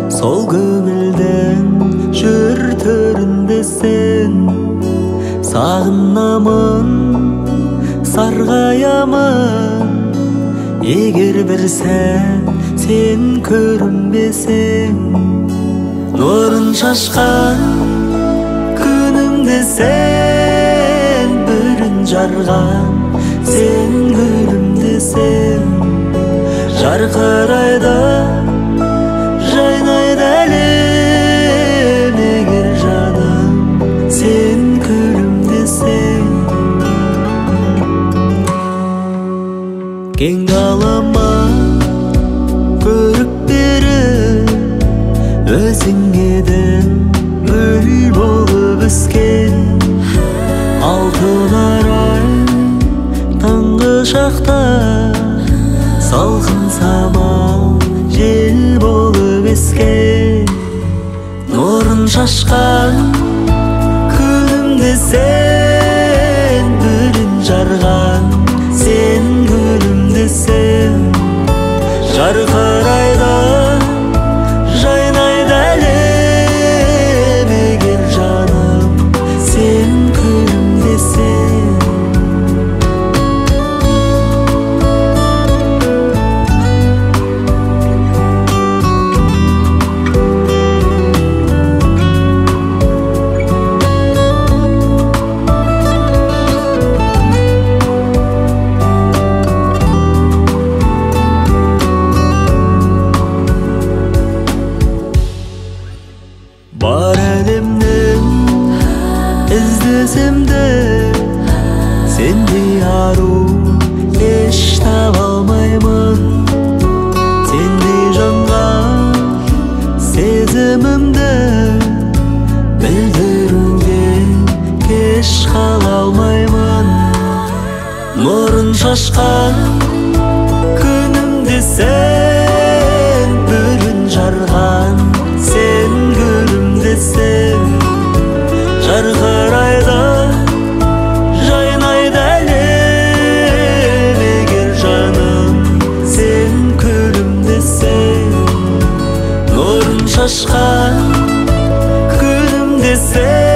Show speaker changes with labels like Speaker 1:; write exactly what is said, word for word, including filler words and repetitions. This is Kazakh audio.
Speaker 1: сол көңілдің жүр төрінде сен. Сағынамын, сарғаямын, егер бір сәт сен көрінбесең. Нұрын шашқан күнімде сен, бүрін жарған сен гүлімде сен. Жарқырайды, жайнайды әлем, егер жаным сен күлімдесең. Кең далама көрік беріп, өзің едің гүл болып өскен. Алтын арай таңғы шақта, салқын самал жел болып ескен. Нұрын шашқан күнімде сен, бүрін жарған сен гүлімде сен. Жарқырайды, жайнайды әлем, егер жаным сен күлімдесең. Бар әлемнен іздесем де, сендей ару еш таба алмаймын. Сендей жанға сезімімді білдіруге кеш қала алмаймын. Нұрын шашқан күнімде сен, бүрін жарған сен гүлімде сен. Жарқырайды, жайнайды әлем, егер жаным сен күлімдесең. Нұрын шашқан күнімде сен,